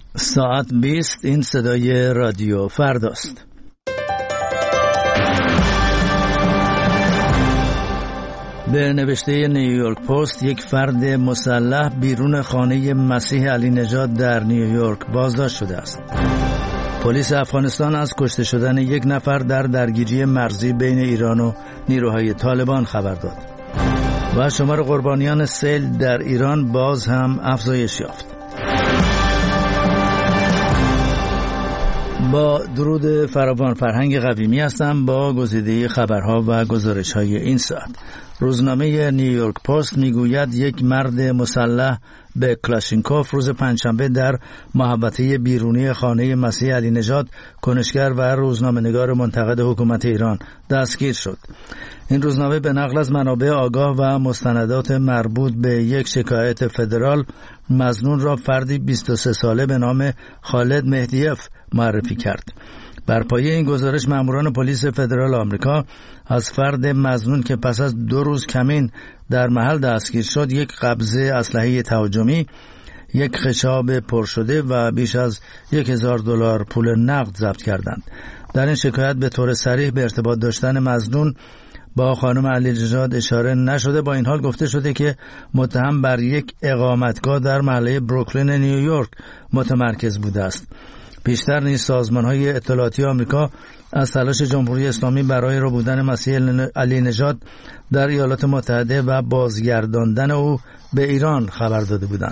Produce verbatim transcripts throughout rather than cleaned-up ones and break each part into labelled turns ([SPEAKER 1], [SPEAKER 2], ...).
[SPEAKER 1] ساعت بیست. این صدای رادیو فرداست. به نوشته نیویورک پست، یک فرد مسلح بیرون خانه مسیح علی نژاد در نیویورک بازداشت شده است. پلیس افغانستان از کشته شدن یک نفر در درگیری مرزی بین ایران و نیروهای طالبان خبر داد. و شمار قربانیان سیل در ایران باز هم افزایش یافت. با درود فراوان، فرهنگ قویمی هستم با گزیده خبرها و گزارش‌های این ساعت. روزنامه نیویورک پست میگوید یک مرد مسلح به کلاشینکوف روز پنجشنبه در محوطه بیرونی خانه مسیح علی نژاد، کنشگر و روزنامه‌نگار منتقد حکومت ایران دستگیر شد. این روزنامه به نقل از منابع آگاه و مستندات مربوط به یک شکایت فدرال، مظنون را فردی بیست و سه ساله به نام خالد مهدیف معرفی کرد. بر پایه این گزارش ماموران پلیس فدرال آمریکا از فرد مظنون که پس از دو روز کمین در محل دستگیر شد، یک قبضه اسلحه تهاجمی، یک خشاب پر شده و بیش از یک هزار دلار پول نقد ضبط کردند. در این شکایت به طور صریح به ارتباط داشتن مظنون با خانم علی نژاد اشاره نشده. با این حال گفته شده که متهم بر یک اقامتگاه در محله بروکلین نیویورک متمرکز بوده است. بیشتر نیز سازمان‌های اطلاعاتی آمریکا از تلاش جمهوری اسلامی برای ربودن مسیح علی نژاد در ایالات متحده و بازگرداندن او به ایران خبر داده بودند.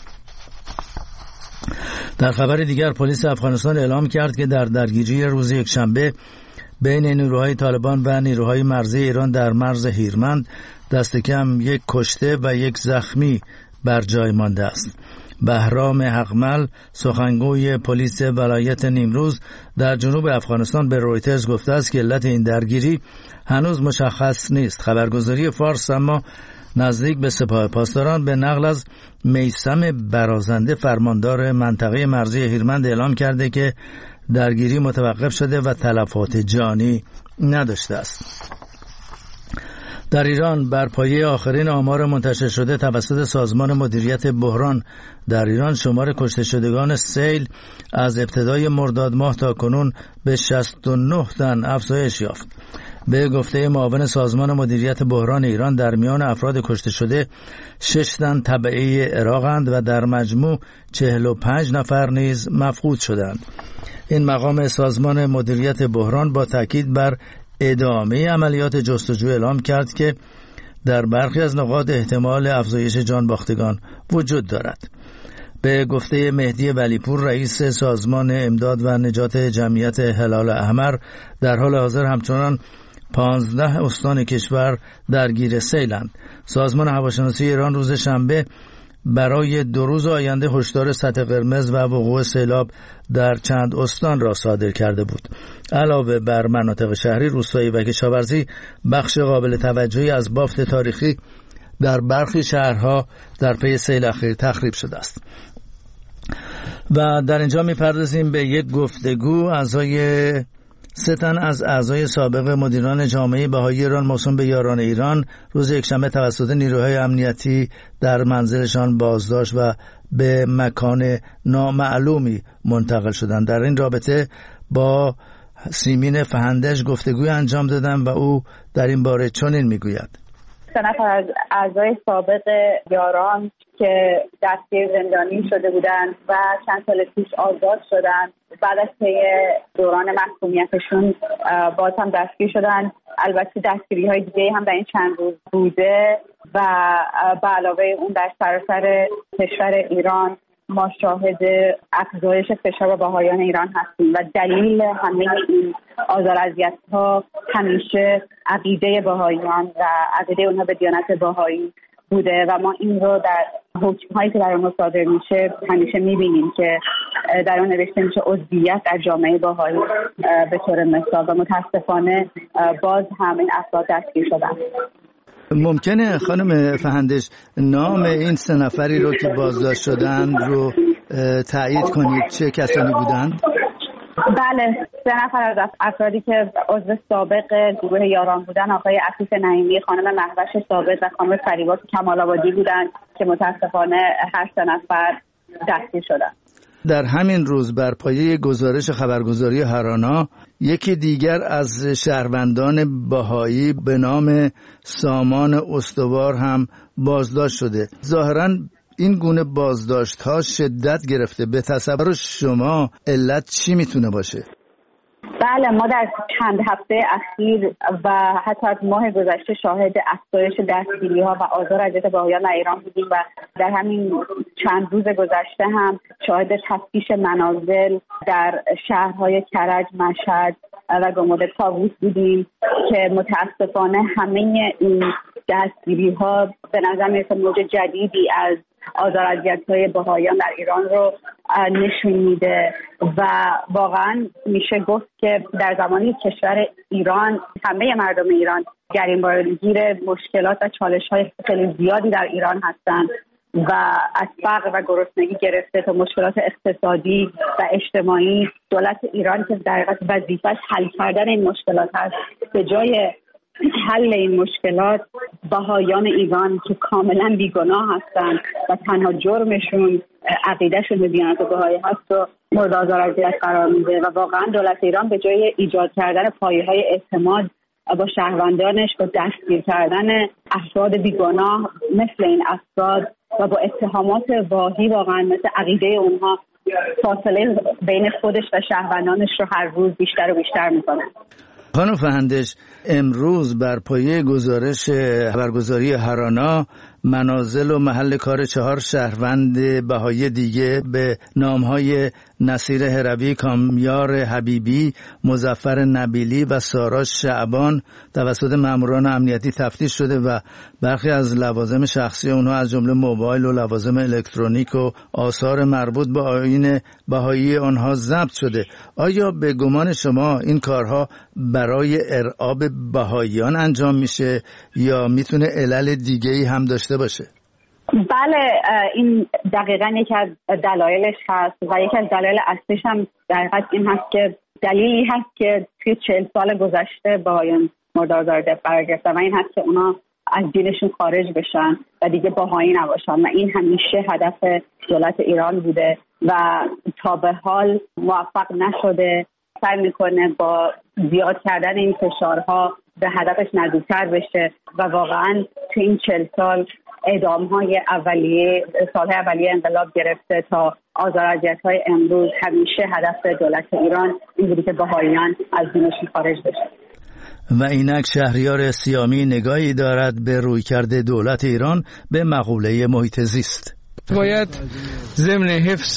[SPEAKER 1] در خبر دیگر، پلیس افغانستان اعلام کرد که در درگیری روز یکشنبه بین نیروهای طالبان و نیروهای مرزی ایران در مرز هیرمند دست کم یک کشته و یک زخمی بر جای مانده است. بهرام حقمل، سخنگوی پلیس ولایت نیمروز در جنوب افغانستان، به رویترز گفته است که علت این درگیری هنوز مشخص نیست. خبرگزاری فارس اما نزدیک به سپاه پاسداران به نقل از میثم برازنده، فرماندار منطقه مرزی هیرمند، اعلام کرده که درگیری متوقف شده و تلفات جانی نداشته است. در ایران بر پایه آخرین آمار منتشر شده توسط سازمان مدیریت بحران در ایران، شمار کشته شدگان سیل از ابتدای مرداد ماه تا کنون به شصت و نه تن افزایش یافت. به گفته معاون سازمان مدیریت بحران ایران، در میان افراد کشته شده شش تن تبعی عراقند و در مجموع چهل و پنج نفر نیز مفقود شدند. این مقام سازمان مدیریت بحران با تاکید بر ادامه عملیات جستجو اعلام کرد که در برخی از نقاط احتمال افزایش جانباختگان وجود دارد. به گفته مهدی ولیپور، رئیس سازمان امداد و نجات جمعیت هلال احمر، در حال حاضر همچنان پانزده استان کشور درگیر سیلند. سازمان هواشناسی ایران روز شنبه برای دو روز آینده هشدار سطح قرمز و وقوع سیلاب در چند استان را صادر کرده بود. علاوه بر مناطق شهری، روستایی و کشاورزی، بخش قابل توجهی از بافت تاریخی در برخی شهرها در پی سیل اخیر تخریب شده است. و در اینجا می‌پردازیم به یک گفتگو اعضای سه تن از اعضای سابق مدیران جامعه بهایی ایران موسوم به یاران ایران روز یکشنبه توسط نیروهای امنیتی در منزلشان بازداشت و به مکان نامعلومی منتقل شدند. در این رابطه با سیمین فهندش گفتگوی انجام دادم و او در این باره چنین میگوید:
[SPEAKER 2] سه نفر از اعضای سابق یاران که دستگیر زندانی شده بودند و چند سال پیش آزاد شدند، بعد از طی دوران محکومیتشون باز هم دستگیر شدند. البته دستگیری های دیگه هم در این چند روز بوده و به علاوه اون در سراسر کشور ایران ما شاهد افزایش فشار بهاییان ایران هستیم و دلیل همه این آزار اذیت ها همیشه عقیده بهاییان و عقیده اونها به دیانت بهایی بوده و ما این رو در حکم هایی که در اون صادر میشه همیشه میبینیم که در اون نوشته میشه عضویت در جامعه بهایی به طور مثال، و متاسفانه باز هم این افراد دستگیر شدن.
[SPEAKER 1] ممکنه خانم فهندش نام این سه نفری رو که بازداشت شدن رو تایید کنید؟ چه کسانی بودند؟
[SPEAKER 2] بله، سه نفر از افرادی که عضو سابق گروه یاران بودن، آقای عفیف نعیمی، خانم مهوش ثابت و خانم فریبا کمال آبادی بودند که متاسفانه هر سه نفر دستگیر شدند.
[SPEAKER 1] در همین روز بر پایه گزارش خبرگزاری هارانا یکی دیگر از شهروندان بهایی به نام سامان استوار هم بازداشت شده. ظاهراً این گونه بازداشت‌ها شدت گرفته. به تصور شما علت چی میتونه باشه؟
[SPEAKER 2] بله، ما در چند هفته اخیر و حتی از ماه گذشته شاهد افزایش دستگیری‌ها و آزار اذیت بهائیان در ایران بودیم و در همین چند روز گذشته هم شاهد تفتیش منازل در شهرهای کرج، مشهد و گمرک طاووس بودیم که متاسفانه همه این دستگیری‌ها به نظر میرسه موج جدیدی از آزار اذیت‌های بهائیان در ایران رو نشون میده و واقعا میشه گفت که در زمانی کشور ایران همه مردم ایران گریبانگیر مشکلات و چالش‌های خیلی زیادی در ایران هستند و از فقر و گرسنگی گرفته تا مشکلات اقتصادی و اجتماعی، دولت ایران که در حقیقت وظیفه‌اش حل کردن این مشکلات هست، به جای حل این مشکلات بهائیان ایران که کاملا بیگناه هستند و تنها جرمشون عقیدهشون به دیانت بهایی هست و مورد آزار اذیت قرار میده و واقعا دولت ایران به جای ایجاد کردن پایه‌های اعتماد با شهروندانش، با دستگیر کردن افراد بیگناه مثل این افراد و با اتهامات واهی واقعا مثل عقیده اونها، فاصله بین خودش و شهروندانش رو هر روز بیشتر و بیشتر میکنه.
[SPEAKER 1] خانم فهندش، امروز بر پایه گزارش خبرگزاری هارانا منازل و محل کار چهار شهروند بهایی دیگه به نامهای نصیر هروی، کامیار حبیبی، مظفر نبیلی و سارا شعبان توسط ماموران امنیتی تفتیش شده و برخی از لوازم شخصی اونها از جمله موبایل و لوازم الکترونیک و آثار مربوط به آیین بهایی آنها ضبط شده. آیا به گمان شما این کارها برای ارعاب بهاییان انجام میشه یا میتونه علل دیگه‌ای هم داشته باشه؟
[SPEAKER 2] بله، این دقیقاً یکی از دلایلش هست و یکی از دلایل اصلیش هم در حقیقت این هست که دلیلی هست که توی چهل سال گذشته بهاییان مورد آزار قرار گرفتن و این هست که اونا از دینشون خارج بشن و دیگه بهایی نباشن و این همیشه هدف دولت ایران بوده و تا به حال موفق نشده. سعی میکنه با زیاد کردن این فشارها به هدفش نزدیکتر بشه و واقعا تو این چهل سال اعدام‌های اولیه سال‌های اولیه انقلاب گرفته تا آزار اذیت‌های امروز همیشه هدف دولت ایران این بوده که بهائیان از دینشون خارج بشه.
[SPEAKER 1] و اینک شهریار سیامی نگاهی دارد به رویکرد دولت ایران به مقوله محیط زیست.
[SPEAKER 3] باید ضمن حفظ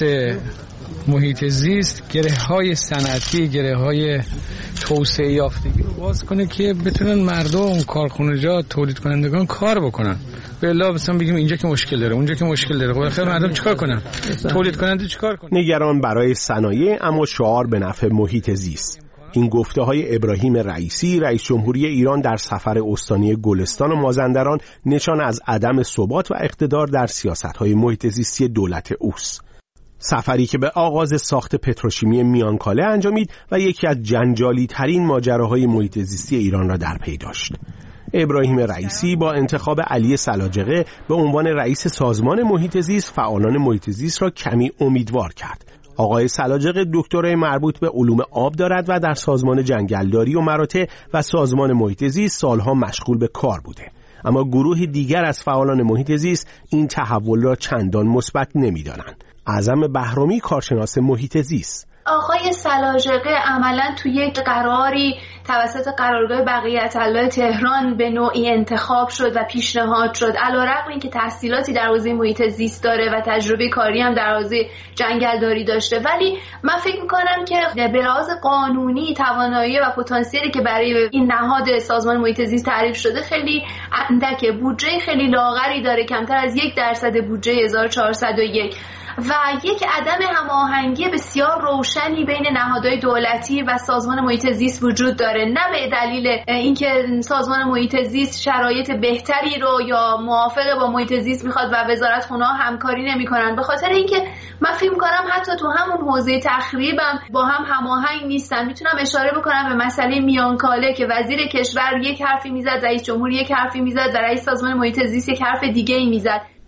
[SPEAKER 3] محیط زیست گره‌های صنعتی، گره‌های توسعه یافتگی رو باز کنه که بتونن مردم، کارخانجات، تولید کنندگان کار بکنن. به الا مثلا بگیم اینجا که مشکل داره، اونجا که مشکل داره، خب آخر مردم چیکار کنن؟ تولید کننده چیکار کنه؟
[SPEAKER 4] نگران برای صنایع اما شعار به نفع محیط زیست. این گفته های ابراهیم رئیسی، رئیس جمهوری ایران در سفر استانی گلستان و مازندران نشان از عدم ثبات و اقتدار در سیاست‌های محیط زیستی دولت اوست. سفری که به آغاز ساخت پتروشیمی میانکاله انجامید و یکی از جنجالی ترین ماجراهای محیط زیستی ایران را در پی داشت. ابراهیم رئیسی با انتخاب علی سلاجقه به عنوان رئیس سازمان محیط زیست فعالان محیط زیست را کمی امیدوار کرد. آقای سلاجقه دکترای مربوط به علوم آب دارد و در سازمان جنگلداری و مراتع و سازمان محیط زیست سالها مشغول به کار بوده. اما گروه دیگر از فعالان محیط زیست این تحول را چندان مثبت نمی‌دانند. اعظم بهرامی، کارشناس محیط زیست:
[SPEAKER 5] آقای سلاجقه عملاً توی یک قراری توسط قرارگاه بقیت الله تهران به نوعی انتخاب شد و پیشنهاد شد، علیرغم اینکه تحصیلاتی در حوزه محیط زیست داره و تجربه کاری هم در حوزه جنگلداری داشته، ولی من فکر می‌کنم که به لحاظ قانونی توانایی و پتانسیلی که برای این نهاد سازمان محیط زیست تعریف شده خیلی اندکه. بودجه خیلی لاغری داره، کمتر از یک درصد بودجه هزار و چهارصد و یک و یک عدم هماهنگی بسیار روشنی بین نهادهای دولتی و سازمان محیط زیست وجود داره، نه به دلیل اینکه سازمان محیط زیست شرایط بهتری رو یا موافقه با محیط زیست میخواد و وزارتخونه‌ها همکاری نمیکنن، به خاطر اینکه من فکر می‌کنم حتی تو همون حوزه تخریبم با هم هماهنگ نیستن. میتونم اشاره بکنم به مسئله میانکاله که وزیر کشور یک حرفی میزد، رئیس جمهور یک حرفی میزد و رئیس سازمان محیط زیست یک حرف دیگه ای میزد.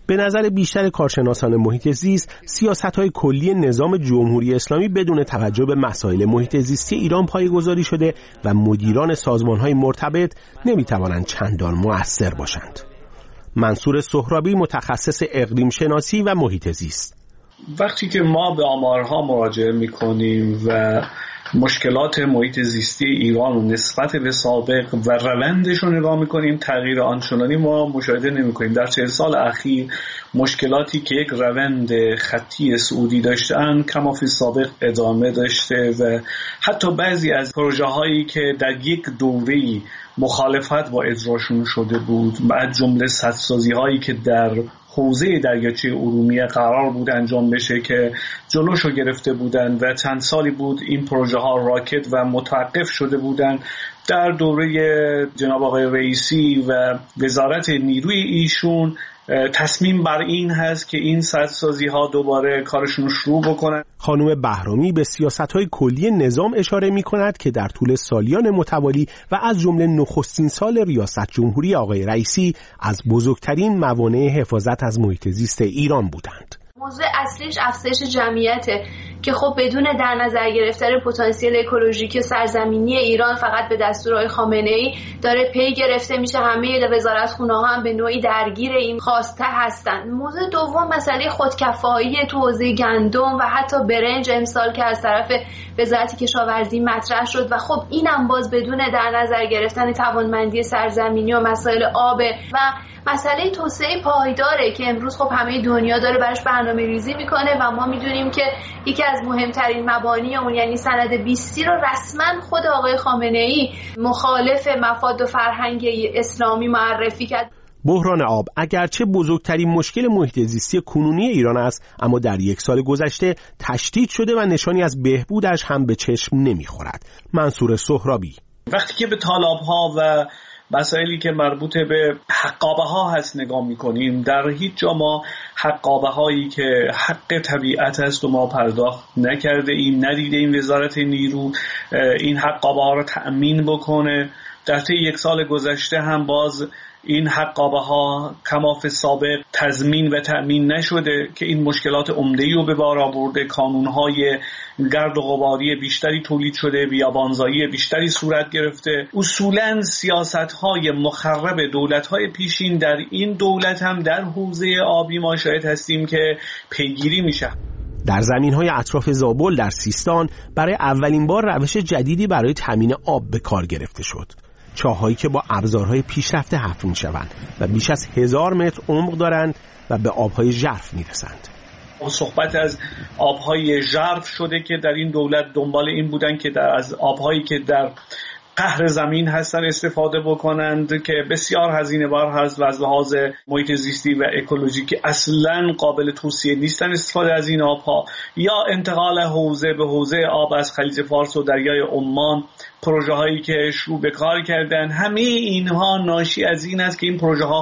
[SPEAKER 4] به نظر بیشتر کارشناسان محیط زیست، سیاست‌های کلی نظام جمهوری اسلامی بدون توجه به مسائل محیط زیستی ایران پایه‌گذاری شده و مدیران سازمان‌های مرتبط نمی‌توانند چندان مؤثر باشند. منصور سهرابی، متخصص اقلیم شناسی و محیط زیست:
[SPEAKER 6] وقتی که ما به آمارها مراجعه می‌کنیم و مشکلات محیط زیستی ایران و نسبت به سابق و روندش رو نگاه میکنیم، تغییر آنچنانی ما مشاهده نمیکنیم. در چهل سال اخیر مشکلاتی که یک روند خطی صعودی داشتن کما فی سابق ادامه داشته و حتی بعضی از پروژه هایی که در یک دوره‌ای مخالفت با اجراشون شده بود، از جمله سدسازی هایی که در حوزه دریاچه ارومیه قرار بود انجام بشه که جلوشو گرفته بودن و چند سالی بود این پروژه ها راکد و متوقف شده بودن، در دوره جناب آقای رئیسی و وزارت نیروی ایشون تصمیم بر این هست که این سدسازی ها دوباره کارشون رو شروع بکنن.
[SPEAKER 4] خانم بهرامی به سیاست‌های کلی نظام اشاره می‌کند که در طول سالیان متوالی و از جمله نخستین سال ریاست جمهوری آقای رئیسی از بزرگترین موانع حفاظت از محیط زیست ایران بودند.
[SPEAKER 5] موضوع اصلیش افزایش جمعیته که خب بدون در نظر گرفتن پتانسیل اکولوژیک سرزمینی ایران فقط به دستور آقای خامنه‌ای داره پی گرفته میشه. همه وزارتخونه‌ها هم به نوعی درگیر این خواسته هستن. موضوع دوم مسئله خودکفایی تو حوزه گندم و حتی برنج امسال که از طرف وزارت کشاورزی مطرح شد و خب اینم باز بدون در نظر گرفتن توانمندی سرزمینی و مسائل آب و مسئله توسعه پایداره که امروز خب همه دنیا داره براش برنامه‌ریزی میکنه و ما میدونیم که یکی از مهمترین مبانی اون یعنی سند بیست رو رسما خود آقای خامنه‌ای مخالف مفاد و فرهنگ اسلامی معرفی کرد.
[SPEAKER 4] بحران آب اگرچه بزرگترین مشکل محیط زیستی کنونی ایران است، اما در یک سال گذشته تشدید شده و نشانی از بهبودش هم به چشم نمیخورد. منصور سهرابی:
[SPEAKER 6] وقتی که به طالاب‌ها و مسائلی که مربوط به حقابه ها هست نگاه میکنیم، در هیچ جا ما حقابه هایی که حق طبیعت است و ما پرداخت نکرده ایم، ندیده این وزارت نیرو این حقابه ها رو تأمین بکنه. در طی یک سال گذشته هم باز این حقابه ها کما فی سابق تضمین و تأمین نشده که این مشکلات عمده‌ای رو به بار آورده. کانون‌های گرد و غباری بیشتری تولید شده، بیابانزایی بیشتری صورت گرفته. اصولاً سیاست‌های مخرب دولت‌های پیشین در این دولت هم در حوزه آبی ما شاهد هستیم که پیگیری میشه.
[SPEAKER 4] در زمین‌های اطراف زابل در سیستان برای اولین بار روش جدیدی برای تامین آب به کار گرفته شد. چاهایی که با ابزارهای پیشرفته حفر می‌شوند و بیش از هزار متر عمق دارند و به آبهای ژرف می‌رسند.
[SPEAKER 6] صحبت از آبهای ژرف شده که در این دولت دنبال این بودن که در از آبهایی که در قهر زمین هستن استفاده بکنند که بسیار هزینه بار هست و از لحاظ محیط زیستی و اکولوژیکی اصلاً قابل توصیه نیستن استفاده از این آبها، یا انتقال حوزه به حوزه آب از خلیج فارس و دریای عمان، پروژه هایی که شروع به کار کردن. همه اینها ناشی از این است که این پروژه ها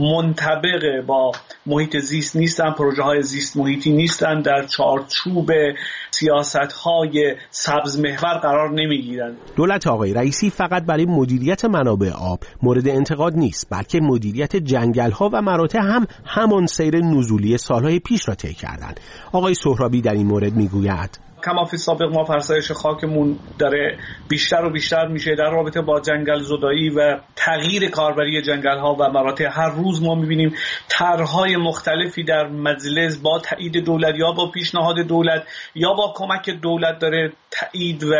[SPEAKER 6] منطبق با محیط زیست نیستن، پروژه های زیست محیطی نیستن، در چارچوب سیاست های سبز محور قرار نمی گیرند.
[SPEAKER 4] دولت آقای رئیسی فقط برای مدیریت منابع آب مورد انتقاد نیست، بلکه مدیریت جنگل ها و مراتع هم همان سیر نزولی سالهای پیش را طی کردند. آقای سهرابی در این مورد میگوید:
[SPEAKER 6] کما فی سابق ما فرسایش خاکمون داره بیشتر و بیشتر میشه در رابطه با جنگل زدایی و تغییر کاربری جنگل ها و مراتع. هر روز ما میبینیم طرحهای مختلفی در مجلس با تایید دولت یا با پیشنهاد دولت یا با کمک دولت داره تایید و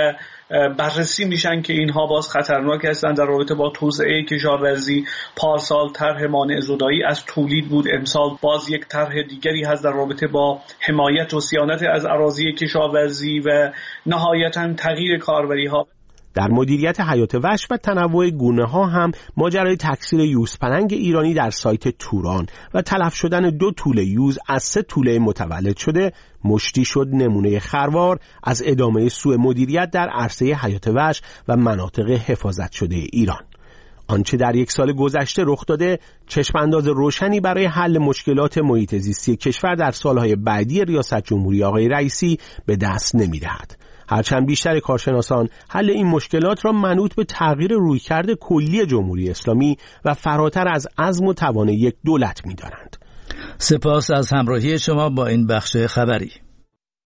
[SPEAKER 6] بررسی میشن که اینها باز خطرناک هستن. در رابطه با توسعه کشاورزی پارسال طرح مانع زدایی از تولید بود، امسال باز یک طرح دیگری هست در رابطه با حمایت و صیانت از اراضی کشاورزی و نهایتاً تغییر کاربری ها.
[SPEAKER 4] در مدیریت حیات وحش و تنوع گونه ها هم ماجرای تکثیر یوزپلنگ ایرانی در سایت توران و تلف شدن دو توله یوز از سه توله متولد شده مشتی شد نمونه خروار از ادامه سوء مدیریت در عرصه حیات وحش و مناطق حفاظت شده ایران. آنچه در یک سال گذشته رخ داده چشم انداز روشنی برای حل مشکلات محیط زیستی کشور در سالهای بعدی ریاست جمهوری آقای رئیسی به دست نمی‌دهد. هرچند بیشتر کارشناسان حل این مشکلات را منوط به تغییر رویکرد کلی جمهوری اسلامی و فراتر از عزم و توان یک دولت می‌دانند.
[SPEAKER 1] سپاس از همراهی شما با این بخش خبری.